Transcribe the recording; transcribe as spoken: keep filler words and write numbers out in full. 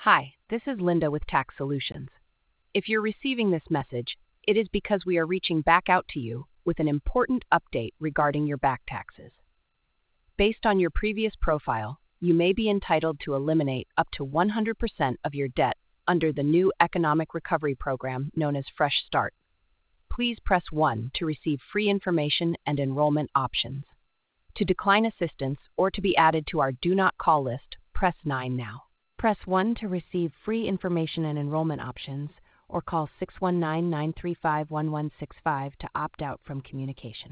Hi, this is Linda with Tax Solutions. If you're receiving this message, it is because we are reaching back out to you with an important update regarding your back taxes. Based on your previous profile, you may be entitled to eliminate up to one hundred percent of your debt under the new economic recovery program known as Fresh Start. Please press one to receive free information and enrollment options. To decline assistance or to be added to our Do Not Call list, press nine now. Press one to receive free information and enrollment options, or call six one nine, nine three five, one one six five to opt out from communication.